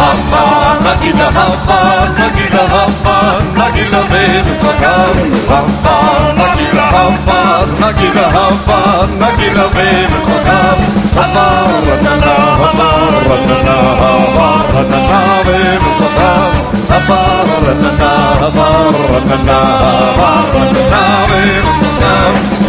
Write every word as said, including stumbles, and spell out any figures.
הווה, נגילה הווה, נגילה הווה, נגילה ומזרקם. הווה, נגילה הווה, נגילה הווה, נגילה ומזרקם. הווה, רננה, הווה, רננה, הווה, רננה ומזרקם. הווה, רננה, הווה, רננה, הווה, רננה ומזרקם.